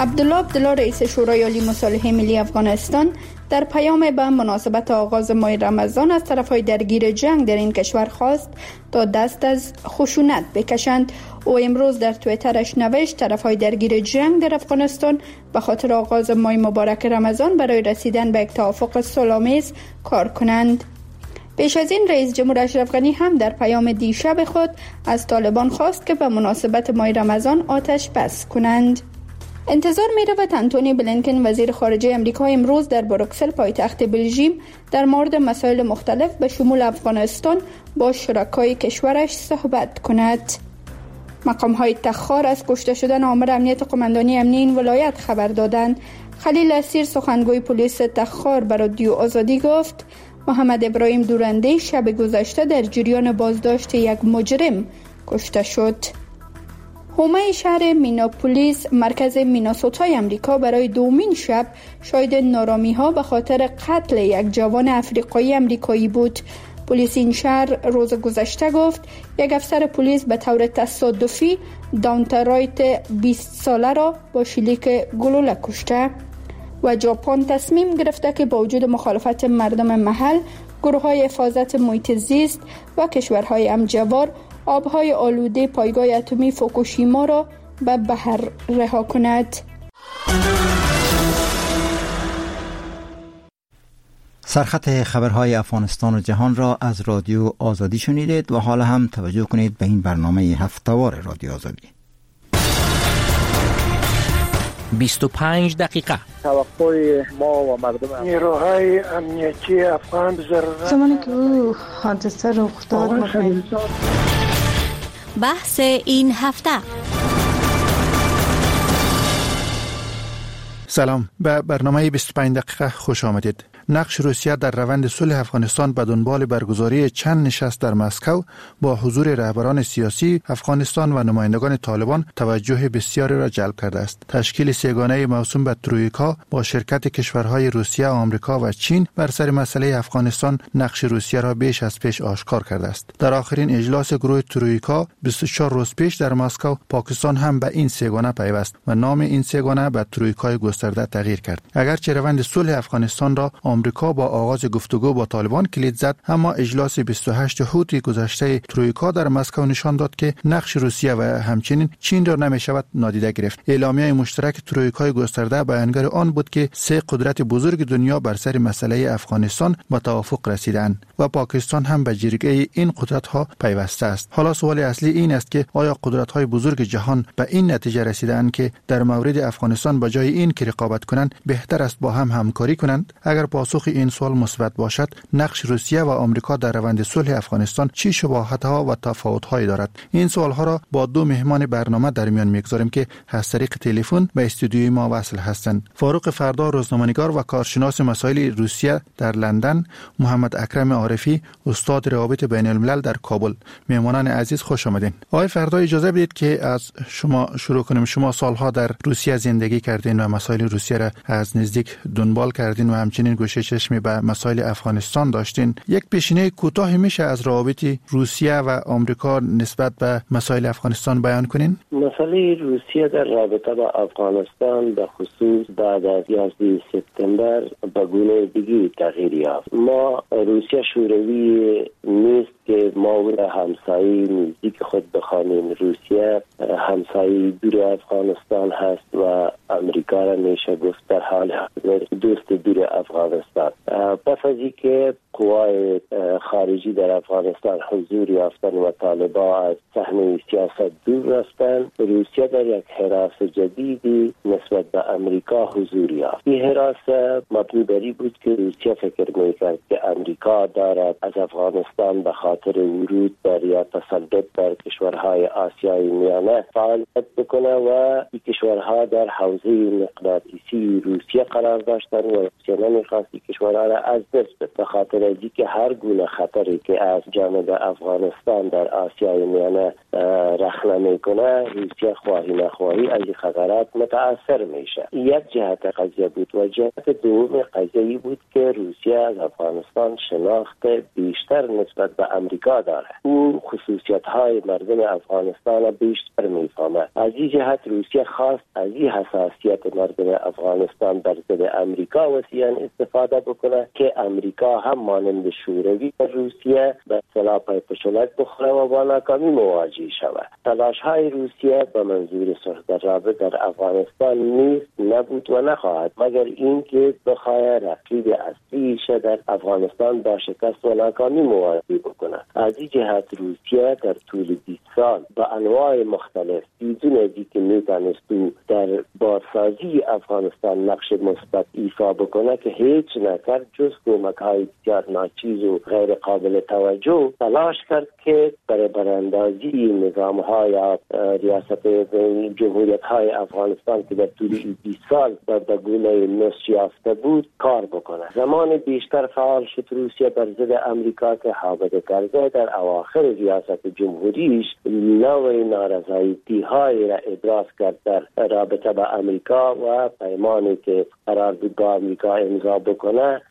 عبدالله رئیس شورای عالی مصالحه ملی افغانستان در پیام به مناسبت آغاز ماه رمضان از طرفهای درگیر جنگ در این کشور خواست تا دست از خشونت بکشند. او امروز در توییترش نوشت طرفهای درگیر جنگ در افغانستان به خاطر آغاز ماه مبارک رمضان برای رسیدن به یک توافق صلح‌آمیز کار کنند. پیش از این رئیس جمهور اشرف غنی هم در پیام دیشب خود از طالبان خواست که به مناسبت ماه رمضان آتش بس کنند. انتظار می رود انتونی بلینکن وزیر خارجه آمریکا امروز در بروکسل پایتخت بلژیم در مورد مسائل مختلف به شمول افغانستان با شرکای کشورش صحبت کند. مقام‌های تخار از کشته شدن آمر امنیت قماندانی امنی این ولایت خبر دادند. خلیل اسیر سخنگوی پلیس تخار به رادیو آزادی گفت محمد ابراهیم دورنده شب گذشته در جریان بازداشت یک مجرم کشته شد. حومه شهر میناپولیس مرکز میناسوتای امریکا برای دومین شب شاهد نارامی‌ها به خاطر قتل یک جوان افریقایی امریکایی بود. پلیس این شهر روز گذشته گفت یک افسر پلیس به طور تصادفی داونتا رایت 20 ساله را با شلیک گلوله کشته. و ژاپن تصمیم گرفته که با وجود مخالفت مردم محل، گروه‌های حفاظت محیط زیست و کشورهای همجوار آبهای آلوده پایگاه اتمی فوکوشیما را به بحر رها کند. سرخط خبرهای افغانستان و جهان را از رادیو آزادی شنیدید و حالا هم توجه کنید به این برنامه هفته‌وار رادیو آزادی. 25 دقیقه توقع ما و مردم نیروهای امنیتی افغان ضرورت زمانی که او حادثه رخ داد بحث این هفته. سلام، به برنامه 25 دقیقه خوش آمدید. نقش روسیه در روند صلح افغانستان به دنبال برگزاری چند نشست در مسکو با حضور رهبران سیاسی افغانستان و نمایندگان طالبان توجه بسیاری را جلب کرده است. تشکیل سه‌گانه موسوم به ترویکا با شرکت کشورهای روسیه، آمریکا و چین بر سر مسئله افغانستان نقش روسیه را بیش از پیش آشکار کرده است. در آخرین اجلاس گروه ترویکا 24 روز پیش در مسکو، پاکستان هم به این سه‌گانه پیوست و نام این سه‌گانه به ترویکای گسترده تغییر کرد. اگرچه روند صلح افغانستان را آمریکا با آغاز گفتگو با طالبان کلید زد، اما اجلاس 28 هوتی گذشته ترویکا در مسکو نشان داد که نقش روسیه و همچنین چین را نمی‌شود نادیده گرفت. اعلامیه مشترک ترویکای گسترده بیانگر آن بود که سه قدرت بزرگ دنیا بر سر مسئله افغانستان به توافق رسیدند و پاکستان هم به جرگه این قدرت‌ها پیوسته است. حالا سوال اصلی این است که آیا قدرت‌های بزرگ جهان به این نتیجه رسیدند که در مورد افغانستان به جای این که رقابت کنند بهتر است با هم همکاری کنند؟ اگر پاسخ این سوال مثبت باشد، نقش روسیه و آمریکا در روند صلح افغانستان چه شباهت‌ها و تفاوت‌هایی دارد؟ این سوال‌ها را با دو مهمان برنامه در میان می‌گذاریم که از طریق تلفن به استودیوی ما وصل هستند. فاروق فردا، روزنامه‌نگار و کارشناس مسائل روسیه در لندن، محمد اکرم عارفی، استاد روابط بین‌الملل در کابل. مهمانان عزیز خوش آمدین. آقای فردا، اجازه بدید که از شما شروع کنیم. شما سالها در روسیه زندگی کردین و مسائل روسیه را از نزدیک دنبال کردین و همچنین گوشه چشمی به مسائل افغانستان داشتین. یک پیشینه کوتاه میشه از روابط روسیه و آمریکا نسبت به مسائل افغانستان بیان کنین؟ مسئله روسیه در رابطه با افغانستان به خصوص بعد از 11 سپتامبر به گونه دیگه تغییر یافت. ما روسیه شوروی نیست که ما او را همسایه نزدیک خود بخوانیم. روسیه همسایه دور افغانستان هست و امریکا را میشه گفت در حال حاضر دوست دور افغانستان. پس از اینکه قوای خارجی در افغانستان حضور یافتن و طالبان از صحنه سیاست دور رفتن، روسیه در یک حراس جدیدی نسبت به امریکا حضور یافت. این حراس مبنی بر این بود که روسیه فکر میکرد که امریکا دارد از افغانستان به خاطر ورود بر یا تسلط بر کشورهای آسیای میانه فعالیت بکنه و این کشورها در حوزه مغناطیسی روسیه قرار داشتن و روسیه نمیخواست این کشورها را از دست بده. به خاطر بخاطر از که هر گونه خطری که از جانب افغانستان در آسیای میانه رخنه میکنه، روسیه خواهی نخواهی از این خطرات متاثر میشه. یک جهت قضیه بود و جهت دوم قضیه بود که روسیه از افغانستان شناخت بیشتر نسبت به امریکا داره. او خصوصیت های مردم افغانستان بیشتر میفهمه. از این جهت روسیه خواست از این حساسیت مردم افغانستان در ضد امریکا وسیعا استفاده بکنه که امریکا هم مانند شوروی روسیه به اصطلاح پشلک بخوره و با ناکامی مواجه شود. تلاش های روسیه به منظور صلح در رابطه در افغانستان نیست، نبود و نخواهد مگر اینکه بخواهد رقیب اصلیش در افغانستان با شکست و ناکامی مواجه بکنه. از این جهت روسیه در طول 20 سال به انواع مختلف بدون از اینکه میتونست در بازسازی افغانستان نقش مثبت ایفا بکنه که هیچ نکرد جز کمک‌های بسیار ناچیز و غیر قابل توجه، تلاش کرد که برای براندازی نظام‌های ریاست جمهوریت‌های افغانستان که در طول 20 سال به گونه نسج یافته بود کار بکنه. زمان بیشتر فعال شد روسیه بر ضد امریکا که حامد کرزی در اواخر ریاست جمهوریش نوع نارضایتی‌های را ابراز کرد در رابطه با امریکا و پیمانی که قرار بود با امریکا امضا بکنه.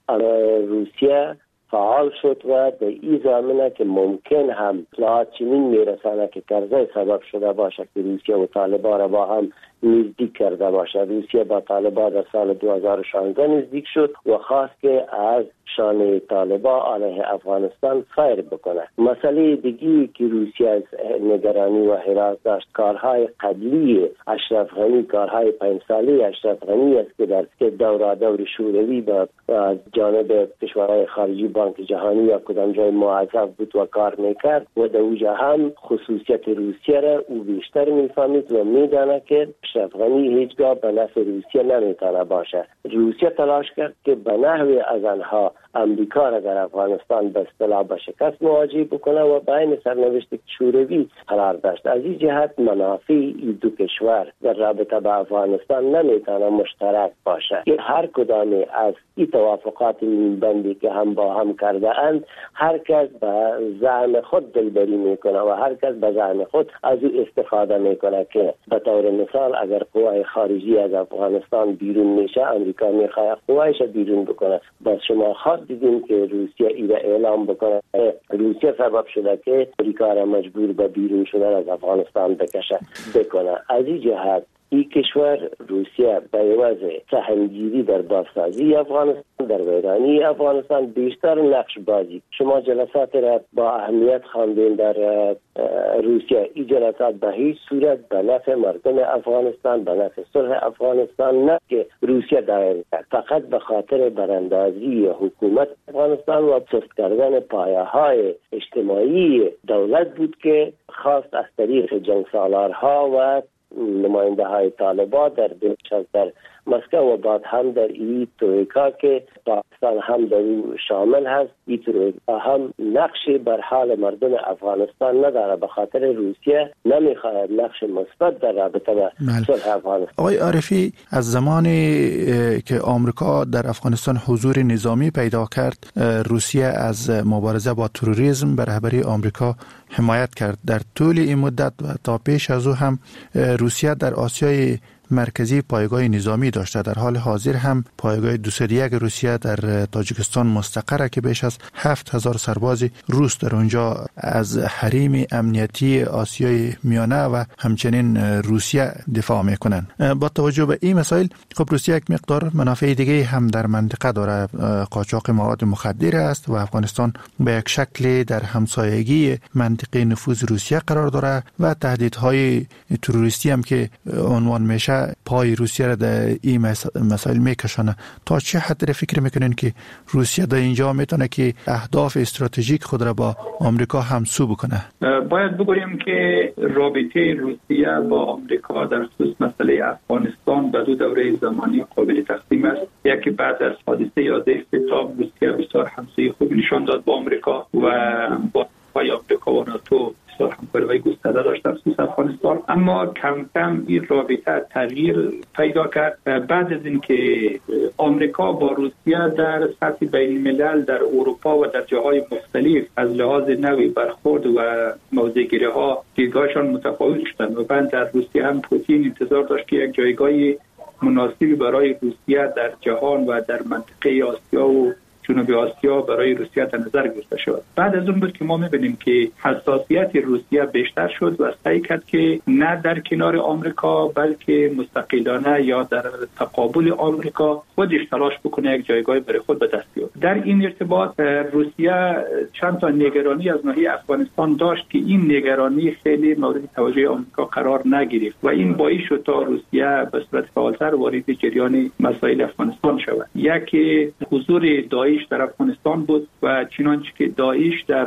روسیه فعال شد و به این زمینه که ممکن هم اطلاعات چنین میرسانه که کرزی سبب شده باشه که روسیه و طالبان را با هم نزدیک کرده باشه. روسیه با طالبان در سال 2016 نزدیک شد و خواست که از شانه طالبان علیه افغانستان فیر بکنه. مسئله دیگی که روسیه از نگرانی و حراس داشت کارهای قبلی اشرف غنی، کارهای 5 ساله اشرف غنی است که در دور شوروی با جانب کشورهای خارجی بانک جهانی یا کدام جای موظف بود و کار میکرد و در اونجا هم خصوصیت روسیه را او بیشتر میفهمید و میدانه که اشرف غنی هیچگاه به نفع روسیه نمیتونه باشه. روسیه تلاش کرد که به نحوی از آنها امریکا را در افغانستان به اصطلاح به شکست مواجه بکنه و بین سرنوشت شوروی قرار داشت. از این جهت منافع این دو کشور در رابطه با افغانستان نمیتونه مشترک باشه. هر کدام از این توافقات نیمبندی که هم با هم کرده اند هر کس به زعم خود دلبری میکنه و هر کس به زعم خود از او استفاده میکنه که به طور مثال اگر قوای خارجی از افغانستان بیرون میشه امریکا میخواد قوایش بیرون بکنه. بس شما خواهد دیدیم که روسیه ایره اعلام بکنه روسیه سبب شده که امریکا را مجبور به بیرون شدن از افغانستان بکنه. از این جهت این کشور روسیه به عوض سهمگیری در بازسازی افغانستان در ویرانی افغانستان بیشتر نقش بازی. شما جلسات را با اهمیت خواندین در روسیه. این جلسات به هیچ صورت به نفع مردم افغانستان، به نفع صلح افغانستان نه که روسیه دایر کرد، فقط به خاطر براندازی حکومت افغانستان و سست کردن پایه‌های اجتماعی دولت بود که خواست از طریق جنگ سالارها و نماینده های طالبان در مسکو و بعد هم در این ترویکا که پاکستان هم در او شامل هست، این ترویکا هم نقشی بر حال مردم افغانستان نداره به خاطر روسیه نمیخواهد نقش مثبت در رابطه با صلح افغانستان. آقای عارفی، از زمانی که آمریکا در افغانستان حضور نظامی پیدا کرد روسیه از مبارزه با تروریسم به رهبری آمریکا حمایت کرد. در طول این مدت و تا پیش از او هم روسیه در آسیای مرکزی پایگاه نظامی داشته. در حال حاضر هم پایگاه 201 روسیه در تاجیکستان مستقره که بیش از 7000 سرباز روس در اونجا از حریم امنیتی آسیای میانه و همچنین روسیه دفاع میکنن. با توجه به این مسائل خب روسیه یک مقدار منافع دیگه هم در منطقه داره، قاچاق مواد مخدر است و افغانستان به یک شکل در همسایگی منطقه نفوذ روسیه قرار داره و تهدیدهای تروریستی هم که عنوان میشه پای روسیه را در این مسائل میکشانه. تا چه حد فکر میکنین که روسیه در اینجا میتونه که اهداف استراتژیک خود را با آمریکا همسو بکنه؟ باید بگوییم که رابطه روسیه با آمریکا در خصوص مسئله افغانستان به دو دوره زمانی قابل تقسیم است. یکی بعد از حادثه 11 سپتامبر روسیه بسیار همسویی خوب نشان داد با آمریکا و با آمریکا و ناتو سال همکاری گسترده داشت در خصوص افغانستان، اما کم کم این رابطه تغییر پیدا کرد بعد از اینکه آمریکا با روسیه در سطح بین الملل در اروپا و در جاهای مختلف از لحاظ نوع برخورد و موضع‌گیری ها دیدگاهشان متفاوت شدند و بعد در روسیه هم پوتین انتظار داشت که یک جایگاه مناسبی برای روسیه در جهان و در منطقه آسیا و جنوب آسیا برای روسیه در نظر گرفته شد. بعد از اون بود که ما می‌بینیم که حساسیت روسیه بیشتر شد و سعی کرد که نه در کنار آمریکا بلکه مستقلانه یا در تقابل آمریکا خودش تلاش بکنه یک جایگاه برای خود به دست بیاره. در این ارتباط روسیه چند تا نگرانی از ناحیه افغانستان داشت که این نگرانی خیلی مورد توجه آمریکا قرار نگرفت و این باعث شد تا روسیه به صورت فعالتر وارد جریان مسائل افغانستان شود. یکی حضور داعش در افغانستان بود و چنانچه که داعش در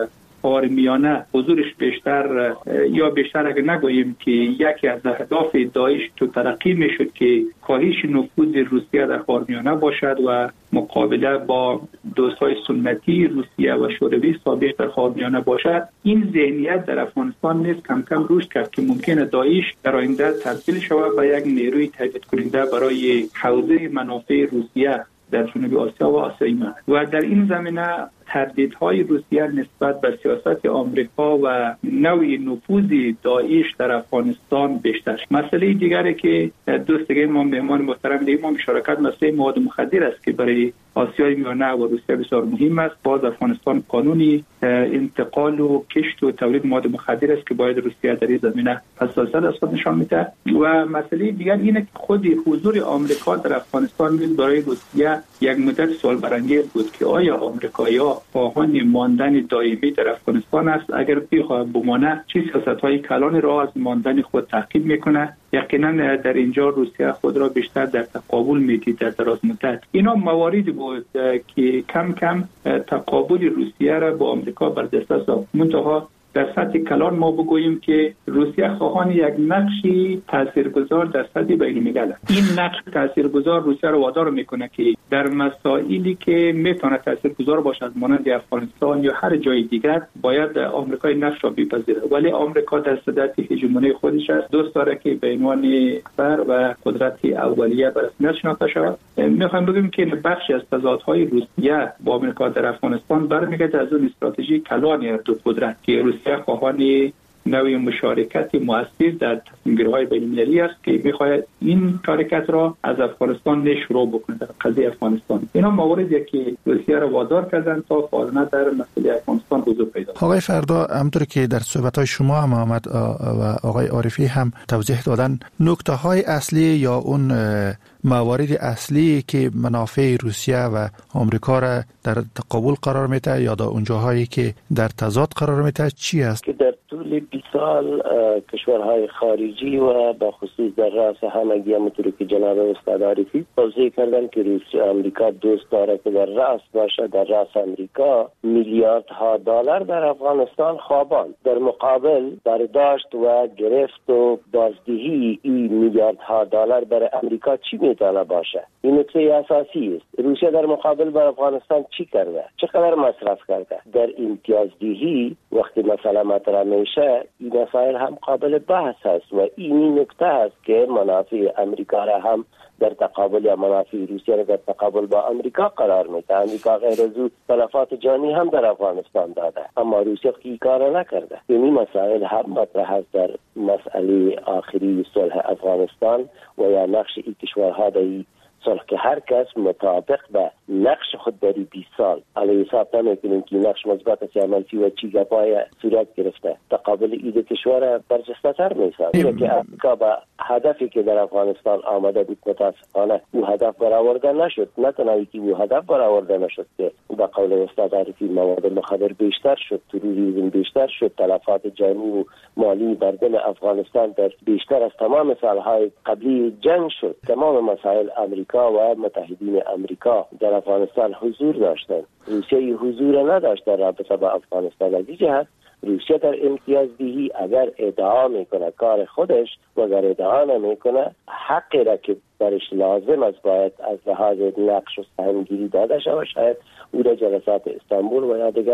خاورمیانه حضورش بیشتر یا بیشتر اگر نگوییم که یکی از اهداف داعش تو ترقی میشد که کاهش نفوذ روسیه در خاورمیانه باشد و مقابله با دوستای سنتی روسیه و شوروی سابق در خاورمیانه باشد. این ذهنیت در افغانستان نیز کم کم رشد کرد که ممکنه داعش در آینده تبدیل شود به یک نیروی تهدید کننده برای حوزه منافع روسیه در جنوب آسیا و آسیای من و در این زمینه تردیدهای روسیه نسبت به سیاست آمریکا و نوع نفوذ داعش در افغانستان بیشتر. مسئله دیگری که دوست دیگه ما مهمان محترم دیگه ما مشارکت مسئله مواد مخدر است که برای آسیای میانه و روسیه بسیار مهم است. باز افغانستان قانونی انتقال و کشت و تولید مواد مخدر است که باید روسیه در این زمینه حساسیت از خود نشان میده و مسئله دیگر اینه که خود حضور آمریکا در افغانستان برای روسیه یک مدت سوال برانگیز بود که آیا آمریکایی‌ها خواهان ماندن دائمی در افغانستان است؟ اگر بخواهد بمانه چه سیاست‌های کلان را از ماندن خود تعقیب میکنه؟ یقینا در اینجا روسیه خود را بیشتر در تقابل میدید در دراز مدت. اینا مواردی بود که کم کم تقابل روسیه را با آمریکا بر دست آورد. منتها در سطح کلان ما بگوییم که روسیه خواهان یک نقشی تاثیرگذار در سطح بین الملل است. این نقش تاثیرگذار روسیه را وادار میکنه که در مسائلی که میتونه تاثیرگذار باشد مانند افغانستان یا هر جای دیگر باید آمریکا نقش را بپذیرد، ولی آمریکا در صدد هژمونی خودش است، دوست داره که به عنوان کشور و قدرت اولیه به رسمیت شناخته شود. میخوایم بگیم که بخشی از تضادهای روسیه با آمریکا در افغانستان برمیگرده از اون استراتژی کلان هر دو قدرت که روسیه خواهان نوع مشارکت مؤثر در تصمیم‌گیری‌های بین‌المللی است که می‌خواهد این شرکت را از افغانستان شروع بکنه در قضیه افغانستان. اینا مواردی که روسیه را وادار کردن تا فعالانه در مسئله افغانستان حضور پیدا کنند. آقای فردا، همونطور که در صحبت‌های شما هم آمد و آقای عارفی هم توضیح دادن، نکته‌های اصلی یا اون موارد اصلی که منافع روسیه و آمریکا را در تقابل قرار میده یا در اونجاهایی که در تضاد قرار میده چی است؟ که در طول 20 سال کشورهای خارجی و به خصوص در رأس همگی همونطور که جناب استاد عارفی توضیح کردن که روسیه آمریکا دوست داره که در رأس باشه. در رأس آمریکا میلیاردها دلار در افغانستان خوابان، در مقابل برداشت و گرفت و بازدهی این میلیاردها دلار برای آمریکا چی میتونه باشه؟ این نکته اساسی است. روسیه در مقابل بر افغانستان چی کرده؟ چقدر مصرف کرده؟ در امتیازدهی وقتی مثلا مطرح میشه این مسائل هم قابل بحث است و این نکته است که منافع امریکا را هم در تقابل یا منافع روسیه را در تقابل با امریکا قرار میده. امریکا غیر از او تلفات جانی هم در افغانستان داده اما روسیه این کار نکرده. این مسائل هم مطرح است در مسئله آخری صلح افغانستان و یا نقش این کشورها در صلح که هر کس مطابق به نقش خود در 20 سال علیه حساب نمیکنیم که نقش مثبت است یا منفی و چی گپای صورت گرفته تقابل این کشور برجسته تر میسازه که امریکا به هدفی که در افغانستان آمده بود متاسفانه او هدف برآورده نشد. نه تنها که او هدف برآورده نشد که به قول استاد عارفی مواد مخدر بیشتر شد، تروریسم بیشتر شد، تلفات جانی و مالی بر دل افغانستان در بیشتر از تمام سالهای قبلی جنگ شد. تمام مسائل امریکا و متحدین امریکا در افغانستان حضور داشتند. روسیه حضور نداشت در رابطه با افغانستان. از این جهت روسیه در امتیازدهی اگر ادعا میکنه کار خودش و اگر ادعا نمیکنه حقی را که برش لازم است باید از لحاظ نقش و سهمگیری داده شود. شاید او را جلسات استانبول و یا دیگر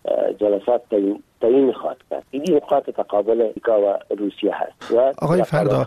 جلسات تعیین خواهد کرد. این نقاط تقابل امریکا و روسیه هست و آقای فردا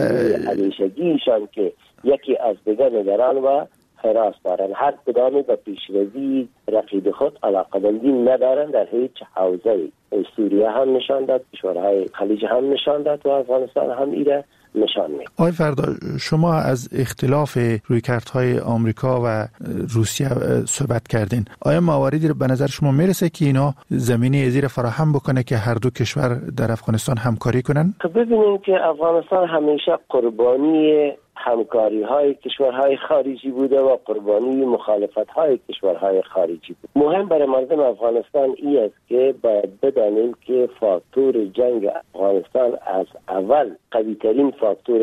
علیشگیشان که یکی از دیگر نگران و حراس دارند. هر کدامی به پیشروی رقیب خود علاقه‌مندی ندارند در هیچ حوزه‌ای. سوریه هم نشان داد، کشورهای خلیج هم نشان داد و افغانستان هم ایره نشان میده. آقای فردا، شما از اختلاف رویکردهای آمریکا و روسیه صحبت کردین. آیا مواردی به نظر شما میرسه که اینا زمینه زیر فراهم بکنه که هر دو کشور در افغانستان همکاری کنن؟ ببینید که افغانستان همیشه قربانی همکاری های کشورهای خارجی بوده و قربانی مخالفت های کشورهای خارجی بود. مهم برای مردم افغانستان این است که باید بدانیم که فاکتور جنگ افغانستان از اول قوی ترین فاکتور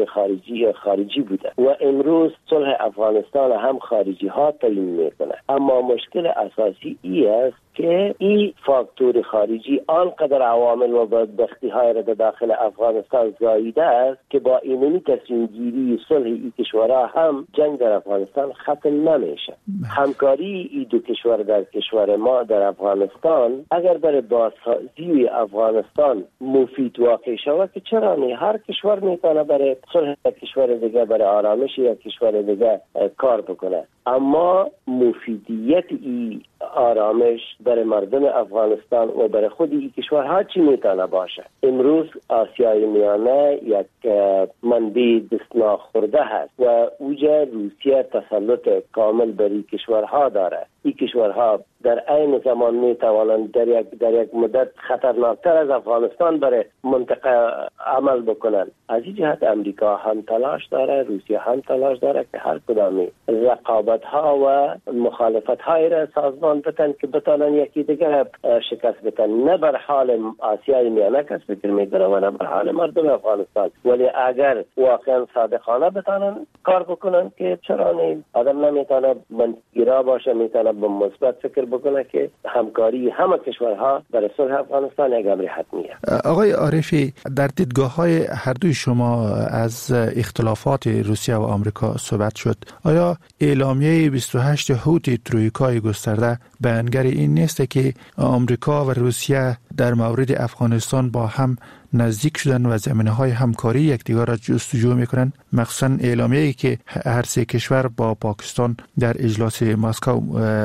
خارجی بوده و امروز صلح افغانستان هم خارجی ها تعیین میکنه. اما مشکل اساسی این است که این فاکتور خارجی آنقدر عوامل و بدبختی های را داخل افغانستان زاییده است که با اینمی تصمیم گیری صلح این کشورها هم جنگ در افغانستان ختم نمیشه. همکاری این دو کشور در کشور ما در افغانستان اگر برای بازسازی افغانستان مفید واقع شود که چرا نه؟ هر کشور میتونه برای صلح کشور دیگه، برای آرامش یک کشور دیگه کار بکنه. اما مفیدیت این آرامش برای مردم افغانستان و برای خود این کشورها چی میتونه باشه؟ امروز آسیای میانه یک منبع دست ناخورده هست و اوجا روسیه تسلط کامل بر این کشورها داره. این کشورها در عین زمان میتوانند در یک مدت خطرناکتر از افغانستان برای منطقه عمل بکنند. از این جهت امریکا هم تلاش داره، روسیه هم تلاش داره که هر کدامی رقابت ها و مخالفت های را سازمان بتن که بتانن یکی دیگر شکست بتن. نه بر حال آسیای میانه کس فکر میکنه و نه بر حال مردم افغانستان. ولی اگر واقعا صادقانه بتانن کار بکنن که چرا نه؟ آدم نمیتونه منطقی‌را باشه، میتونه به مثبت فکر بکنه که همکاری همه کشورها برای صلح افغانستان یک امر حتمیه. آقای عارفی، در دیدگاه‌های هر دوی شما از اختلافات روسیه و آمریکا صحبت شد. آیا اعلامیه 28 هوتی ترویکای گسترده بیانگر این نیست که آمریکا و روسیه در مورد افغانستان با هم نزدیک شدن و زمینه‌های همکاری یکدیگر را جستجو می‌کنند؟ مخصوصاً اعلامیه‌ای که هر سه کشور با پاکستان در اجلاس مسکو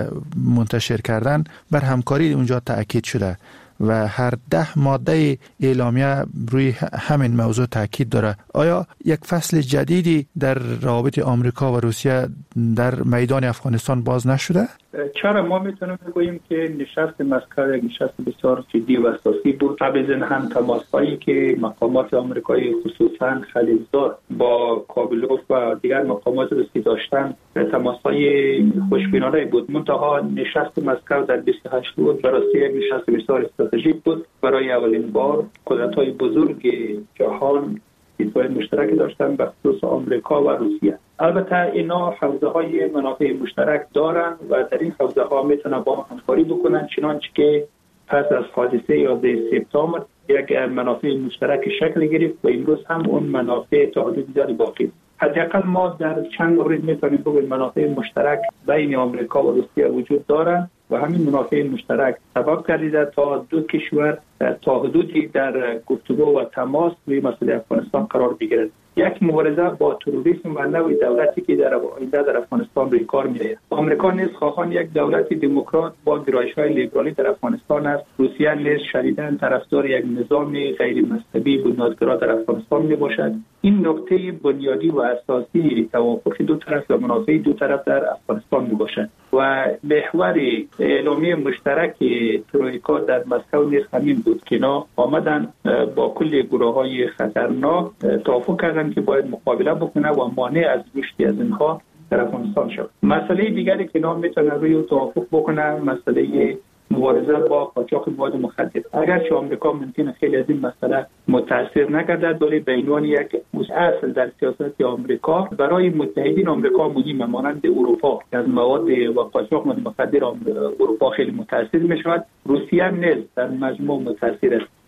منتشر کردند بر همکاری اونجا تأکید شده و هر 10 ماده اعلامیه روی همین موضوع تاکید داره. آیا یک فصل جدیدی در روابط آمریکا و روسیه در میدان افغانستان باز نشده؟ چرا ما میتونیم بگوییم که نشست مسکو یک نشست بسیار جدی و اساسی بود. قبل از هم تماس‌هایی که مقامات آمریکایی خصوصا خلیلزاد با کابلوف و دیگر مقامات روسی داشتن تماس‌های خوشبینانه بود. منتها نشست مسکو در 28 بود برای یک نشست بسیار استراتژیک بود. برای اولین بار قدرت‌های بزرگ جهان دیدگاه مشترک داشتن به خصوص آمریکا و روسیه. البته اینا حوزه‌های منافع مشترک دارن و در این حوزه‌ها میتونن با هم همکاری بکنن، چنانچه که پس از حادثه 11 سپتامبر یک منافع مشترک شکل گرفت و امروز هم اون منافع تا حدود زیادی باقی است. حداقل ما در چند مورد میتونیم بگوییم منافع مشترک بین آمریکا و روسیه وجود دارند و همین منافع مشترک سبب گردیده تا دو کشور تا حدودی در گفتگو و تماس روی مسئله افغانستان قرار بگیرند. یک مبارزه با تروریسم و نوع دولتی که در آینده در افغانستان روی کار می‌آید. آمریکا نیز خواهان یک دولت دموکرات با گرایش‌های لیبرالی در افغانستان است. روسیه نیز شدیداً طرفدار یک نظام غیر مذهبی بنیادگرا در افغانستان میباشد. این نکته بنیادی و اساسی توافق دو طرف و منافع دو طرف در افغانستان میباشد و محور اعلامیه مشترک ترویکا در مسکو نیز همین بود که اینا آمدن با کل گروه‌های خطرناک توافق کردند که باید مقابله بکنه و مانع از رشد از اینها در افغانستان شد. مسئله دیگری که اینا میتونن روی توافق بکنن مسئله مبارزه با قاچاق مواد مخدر. اگرچه آمریکا ممکنه خیلی از این مسئله متاثر نگردد، ولی به عنوان یک اصل در سیاست آمریکا برای متحدین آمریکا مهمه، مانند اروپا که از مواد و قاچاق مواد مخدر اروپا خیلی متاثر میشود. روسیه نیز در مجموع متاثر است.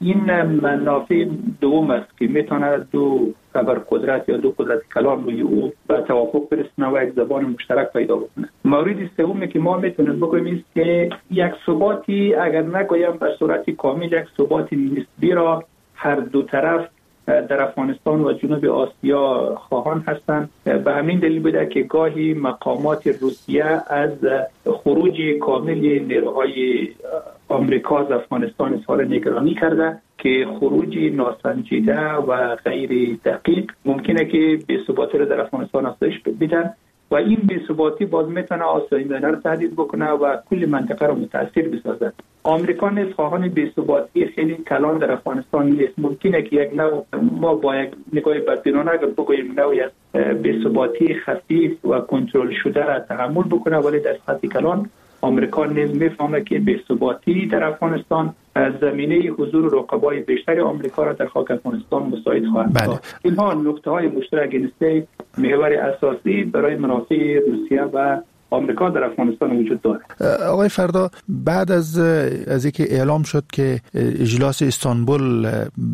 این منافع دوم است که میتونه دو ابرقدرت یا دو قدرت کلان روی او به توافق برسونه و یک زبان مشترک پیدا بکنه. مورد سومی که ما میتونیم بگوییم است که یک ثباتی، اگر نگویم به صورت کامل، یک ثبات نسبی را هر دو طرف در افغانستان و جنوب آسیا خواهان هستند. به همین دلیل بوده که گاهی مقامات روسیه از خروج کامل نیروهای آمریکا از افغانستان اظهار نگرانی کرده که خروج ناسنجیده و غیر دقیق ممکنه که بی‌ثباتی را در افغانستان افزایش بدن و این بی‌ثباتی باز میتونه آسیا ملی را تهدید بکنه و کل منطقه را متاثر بسازد. آمریکا نیز خواهان بی‌ثباتی خیلی کلان در افغانستان نیست. ممکنه که یک نوع ما با یک نگاه بدبینانه اگر بگوییم نوعی از بی‌ثباتی خفیف و کنترل شده را تحمل بکنه، ولی در سطح کلان آمریکا نیز میفهمه که بی‌ثباتی در افغانستان زمینه حضور رقبای بیشتر آمریکا را در خاک افغانستان مساعد خواهد ساخت. اینها نکته‌های مشترک است محور اساسی برای منافع روسیه و آمریکا در افغانستان وجود دارد. آقای فردا، بعد از اینکه اعلام شد که اجلاس استانبول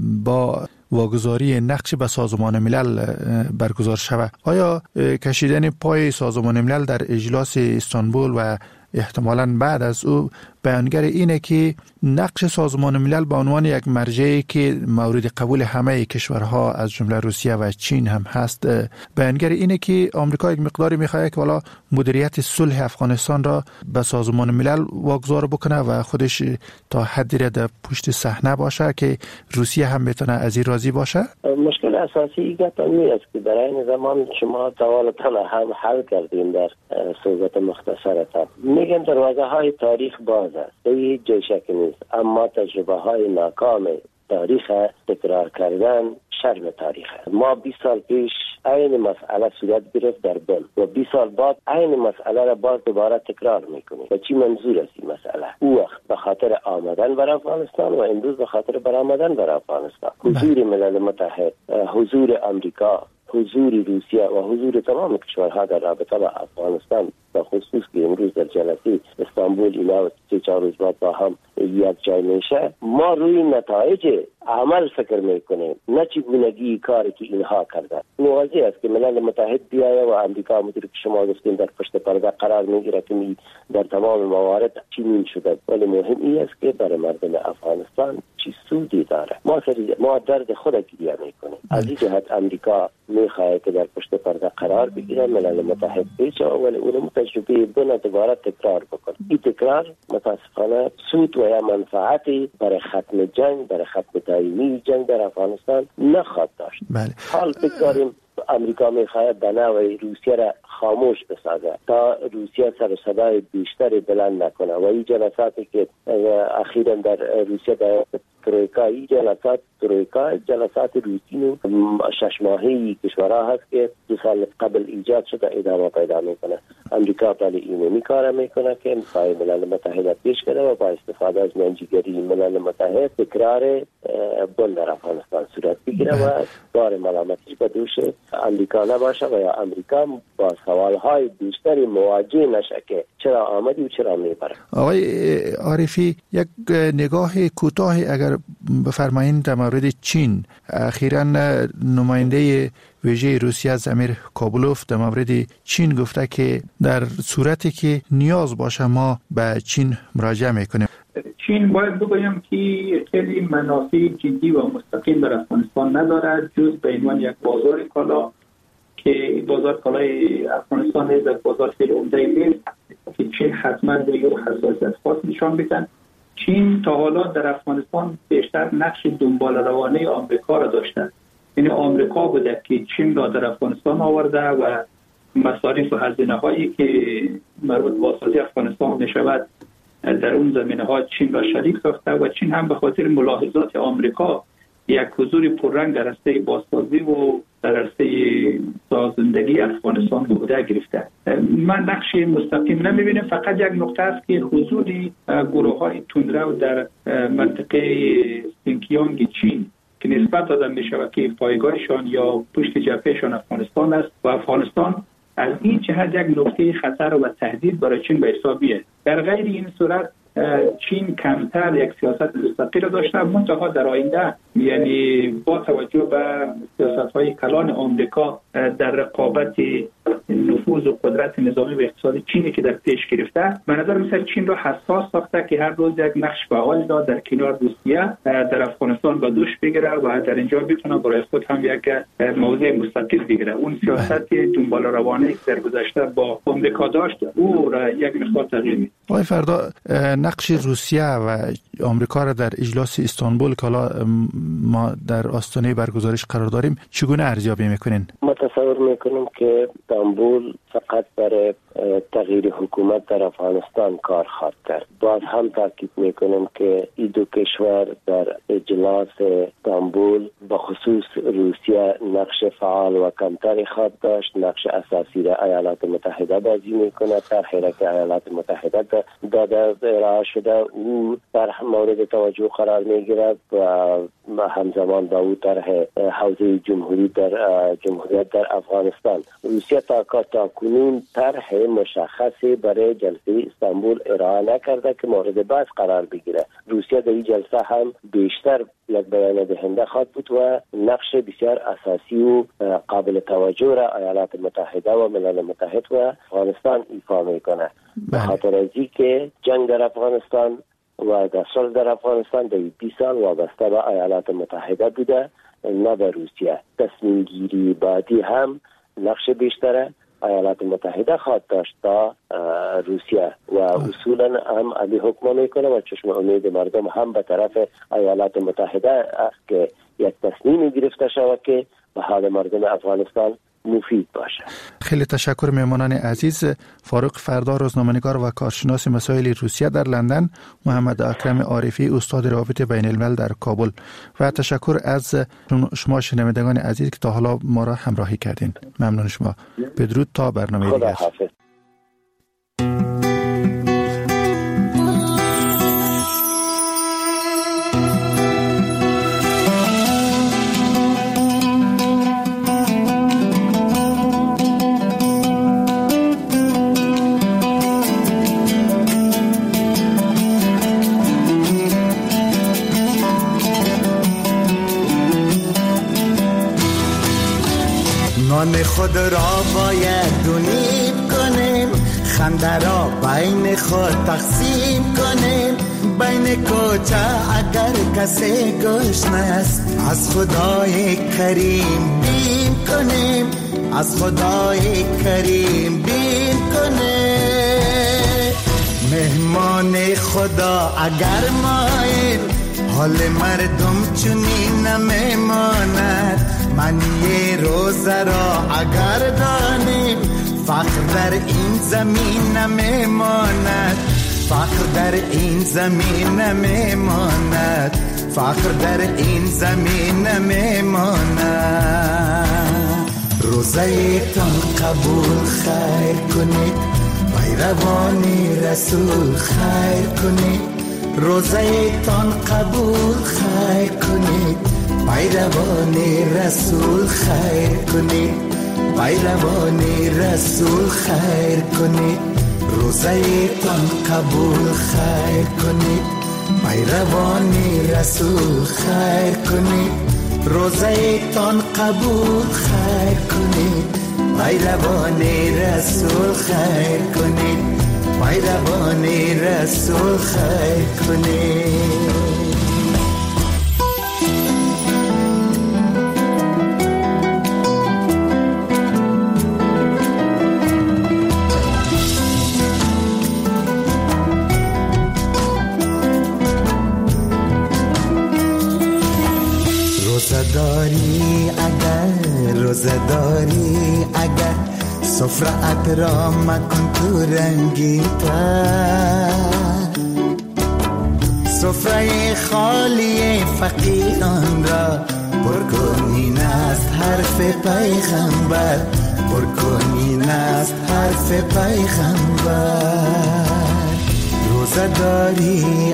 با واگذاری نقش به سازمان ملل برگزار شود، آیا کشیدن پای سازمان ملل در اجلاس استانبول و احتمالاً بعد از او بیانگر اینه که نقش سازمان ملل به عنوان یک مرجعی که مورد قبول همه کشورها از جمله روسیه و چین هم هست، بیانگر اینه که آمریکا یک مقداری میخواد که والا مدیریت صلح افغانستان را به سازمان ملل واگذار بکنه و خودش تا حدی را در پشت صحنه باشه که روسیه هم بتونه از این راضی باشه. مشکل اساسی این است که در این زمان شما توالتان هم حل کردیم در صحبت مختصرتان. میگن دروازه های تاریخ باز است، هیچ جای شک نیست، اما تجربه های ناکام تاریخ تکرار کردن شرم تاریخ. ما 20 سال پیش این مسئله صورت گرفت در بن و 20 سال بعد این مسئله را باز دوباره تکرار میکنیم. و چی منظور است این مسئله؟ او وقت به خاطر آمدن بر افغانستان و امروز به خاطر برآمدن بر افغانستان، حضور ملل متحد، حضور آمریکا، حضور روسیه و حضور تمام کشورها در رابطه با افغانستان، به خصوص که امروز در جلسه استانبول اینا 3-4 روز بعد با هم یک جای میشه، ما روی نتایج عمل فکر میکنیم، نه چگونگی کاری که اینها کردن. واضح است که ملل متحد بیایه و امریکا همونطور که شما گفتین در پشت پرده قرار میگیره که در تمام موارد چنین شده، ولی مهم این است که برای مردم افغانستان چی سودی داره. ما درد خود گریه میکنیم. از این جهت امریکا میخواد که در پشت پرده قرار بگیره، ملل متحد پیچه، ولی اون تجربه بنا دوباره تکرار بکنه. این تکرار متاسفانه سود و یا منفعتی برای ختم جنگ، برای ختم دائمی جنگ در افغانستان نخواهد داشت. حال بگذاریم امریکا میخواهد به نوعی روسیه را خاموش بسازه تا روسیه سر صدای بیشتری بلند نکنه و این جلساتی که اخیراً در روسیه در ترویکا، جلسات روتین 6 ماهه‌ای کشورها هست که 2 سال قبل ایجاد شده ادامه پیدا میکنه. امریکا ولی اینو کار میکنه که میخواد ملل متحد پیش کنه و با استفاده از منجیگری ملل متحد تکرار بن در افغانستان صورت بگیره و بار ملامتی به دوش امریکا نباشه و یا امریکا با سوالهای بیشتری مواجه نشه که چرا آمدی و چرا میبره. آقای عارفی، یک نگاه کوتاهی اگر بفرمایید در مورد چین. اخیراً نماینده ویژه روسیه امیر کابلوف در مورد چین گفته که در صورتی که نیاز باشه ما به چین مراجعه میکنیم. چین باید بگویم که خیلی منافع جدی و مستقیم در افغانستان ندارد جز به عنوان یک بازار کالا که بازار کالای افغانستان نیز بازار خیلی عمده نیست که چین حتما به یک حساسیت خاص نشان بدن. چین تا حالا در افغانستان بیشتر نقش دنبال روانه آمریکا را داشته. یعنی آمریکا بوده که چین را در افغانستان آورده و مصارف و هزینه هایی که مربوط به بازسازی افغانستان میشود در اون زمینه ها چین را شریک ساخته و چین هم به خاطر ملاحظات آمریکا یک حضور پررنگ در عرصه بازسازی و در عرصه سازندگی افغانستان به عهده گرفته. من نقش مستقیم نمیبینم، فقط یک نقطه است که حضور گروه‌های تندرو در منطقه سینکیانگ چین که نسبت داده می‌شود که پایگاهشان یا پشت جبههشان افغانستان است و افغانستان از این جهت یک نقطه خطر و تهدید برای چین به حساب میاد. در غیر این صورت چین کمتر یک سیاست مستقل داشته، منتها در آینده یعنی با توجه به سیاست‌های کلان آمریکا در رقابت نفوذ و قدرت نظامی و اقتصادی چینی که در پیش گرفته، به نظر میاد چین را حساس ساخته که هر روز یک نقش فعال در کنار روسیه در افغانستان به دوش بگیره و در اینجا بتونه برای خود هم یک موضع مستقل بگیره. اون سیاست دنبال روانه که در گذشته با آمریکا داشت او را یک مقدار تغییر میده. آقای فردا، نقش روسیه و آمریکا را در اجلاس استانبول که حالا ما در آستانه برگزارش قرار داریم چگونه ارزیابی میکنین؟ ما تصور میکنیم که استانبول فقط برای تغییر حکومت در افغانستان کار خواهد کرد. باز هم تاکید میکنیم که این دو کشور در اجلاس استانبول بخصوص روسیه نقش فعال و کمتری خواهد داشت. نقش اساسی را ایالات متحده بازی میکنه. طرحی که ایالات متحده داده ارائه شده او در مورد توجه قرار میگیرد و همزمان با او طرح حوزه جمهوریت در افغانستان. روسیه تا کنون طرح مشخصی برای جلسه استانبول ارائه نکرده که مورد بحث قرار بگیره. روسیه در این جلسه هم بیشتر یک بیان دهنده خواهد بود و نقش بسیار اساسی و قابل توجه را ایالات متحده و ملل متحد و افغانستان ایفا میکنه. به خاطر از اینکه جنگ در افغانستان و در صلح در افغانستان در 20 سال وابسته به ایالات متحده بوده، نه به روسیه. تصمیم گیری بعدی هم نقش بیشتره ایالات متحده خواهد داشت تا روسیه و اصولا هم علی حکم میکنه و چشم امید مردم هم به طرف ایالات متحده است که یک تصمیم گرفته شود که به حال مردم افغانستان مفید باشه. خیلی تشکر مهمانان عزیز. فاروق فردا، روزنامه‌نگار و کارشناس مسائل روسیه در لندن، محمد اکرم عارفی، استاد روابط بین الملل در کابل، و تشکر از شما شنوندگان عزیز که تا حالا ما را همراهی کردین. ممنون شما. بدرود تا برنامه دیگر. نان خود را باید دونیم کنیم، خنده را بین خود تقسیم کنیم. بین کوچه اگر کسی گشنه است، از خدای کریم بیم کنیم، از خدای کریم بیم کنیم. مهمان خدا اگر ماییم، حال مردم چونین نمیماند. معنی روزه را اگر دانیم، فقر در این زمین نمیماند، فقر در این زمین نمیماند، فقر در این زمین نمیماند. روزه تان قبول خیر کنید، پیروانی رسول خیر کنید. روزه تان قبول خیر کنید، پیروان رسول خیر کنید، پیروان رسول خیر کنید. روزه تان قبول خیر کنید، پیروان رسول خیر کنید. روزه تان قبول خیر کنید، پیروان رسول خیر کنید، پیروان رسول خیر کنید. روزداری اگر سفرت را مکن تو رنگی تر، سفره خالی فقیران را پر کنین است حرف پیغمبر، پر کنین است حرف پیغمبر. روزداری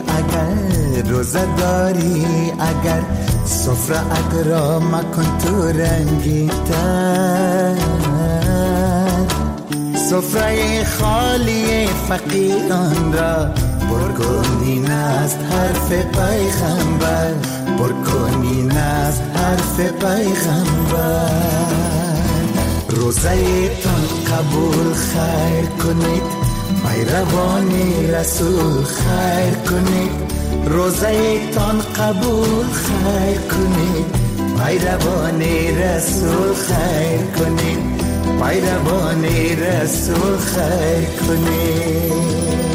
اگر سفرت را مکن تو رنگی تر، سفره خالی فقیران را برکنین از حرف پیغمبر، برکنین از حرف پیغمبر. روزه تان قبول خیر کنید، پیروان رسول خیر کنید. روزه تان قبول خیر کنید، پیروان رسول خیر کنید، پیروان رسول خیر کنید.